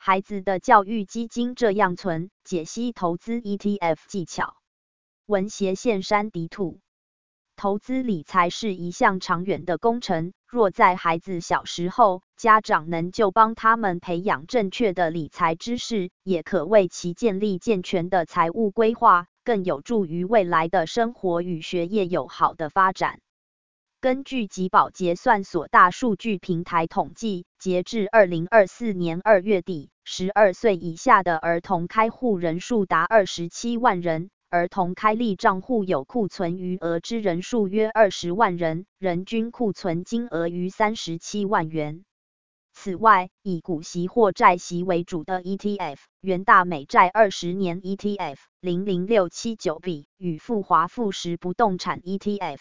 孩子的教育基金这样存，解析投资 ETF 技巧。文协线山迪兔。投资理财是一项长远的工程，若在孩子小时候，家长能就帮他们培养正确的理财知识，也可为其建立健全的财务规划，更有助于未来的生活与学业有好的发展。根据集保结算所大数据平台统计，截至2024年2月底，12岁以下的儿童开户人数达27万人，儿童开立账户有库存余额之人数约20万人，人均库存金额逾37万元。此外，以股息或债息为主的 ETF， 元大美债20年 ETF 00679B 与富华富时不动产 ETF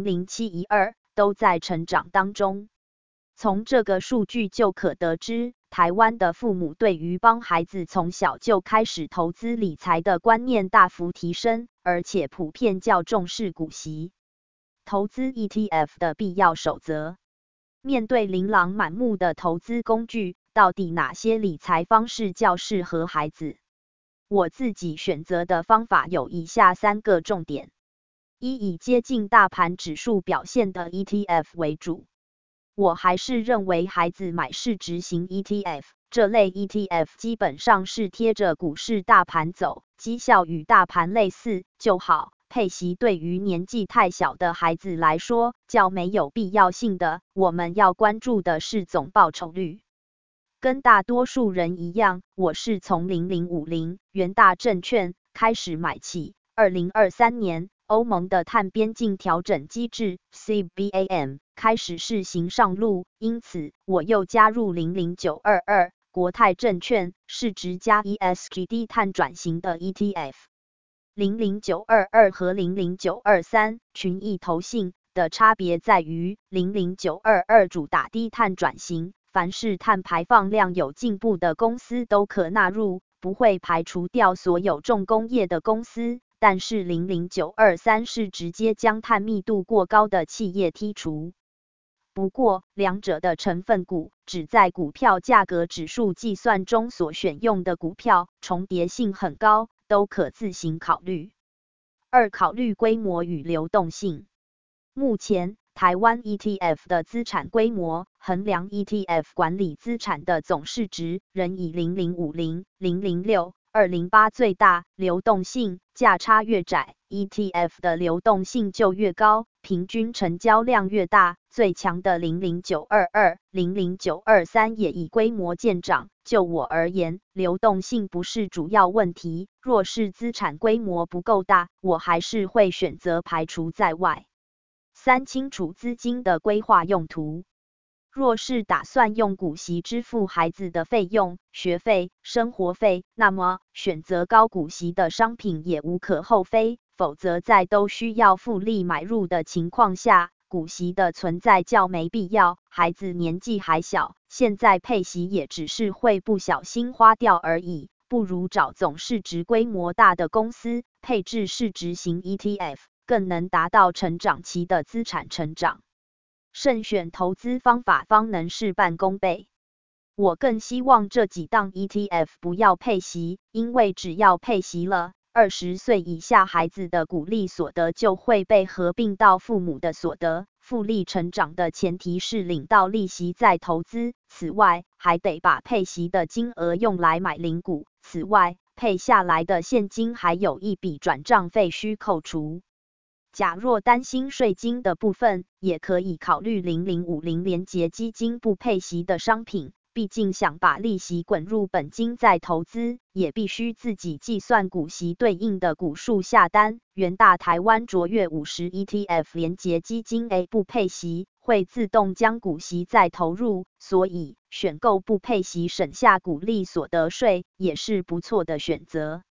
00712都在成长当中。从这个数据就可得知，台湾的父母对于帮孩子从小就开始投资理财的观念大幅提升，而且普遍较重视股息。投资 ETF 的必要守则。面对琳琅满目的投资工具，到底哪些理财方式较适合孩子？我自己选择的方法有以下3个重点：一、以接近大盘指数表现的 ETF 为主。我还是认为孩子买市值型 ETF， 这类 ETF 基本上是贴着股市大盘走，绩效与大盘类似就好。配息对于年纪太小的孩子来说，较没有必要性的，我们要关注的是总报酬率。跟大多数人一样，我是从0050元大证券开始买起。2023年，欧盟的碳边境调整机制 CBAM 开始试行上路，因此我又加入00922国泰证券市值加 ESG 低碳转型的 ETF。00922和00923群益投信的差别在于，00922主打低碳转型，凡是碳排放量有进步的公司都可纳入，不会排除掉所有重工业的公司，但是00923是直接将碳密度过高的企业剔除。不过，两者的成分股只在股票价格指数计算中所选用的股票重叠性很高，都可自行考虑。2、考虑规模与流动性。目前，台湾 ETF 的资产规模衡量 ETF 管理资产的总市值，仍以0050、006、208最大，流动性价差越窄 ，ETF 的流动性就越高，平均成交量越大。最强的00922、00923也以规模见长。就我而言，流动性不是主要问题，若是资产规模不够大，我还是会选择排除在外。3、清楚资金的规划用途。若是打算用股息支付孩子的费用、学费、生活费，那么选择高股息的商品也无可厚非，否则在都需要复利买入的情况下，股息的存在较没必要。孩子年纪还小，现在配息也只是会不小心花掉而已，不如找总市值规模大的公司，配置市值型 ETF， 更能达到成长期的资产成长。慎选投资方法方能事半功倍。我更希望这几档 ETF 不要配息，因为只要配息了，20岁以下孩子的股利所得就会被合并到父母的所得。复利成长的前提是领到利息再投资，此外还得把配息的金额用来买零股，此外配下来的现金还有一笔转账费需扣除。假若担心税金的部分，也可以考虑0050连结基金不配息的商品，毕竟想把利息滚入本金再投资，也必须自己计算股息对应的股数下单。元大台湾卓越50 ETF 连结基金 A 不配息，会自动将股息再投入，所以选购不配息省下股利所得税也是不错的选择。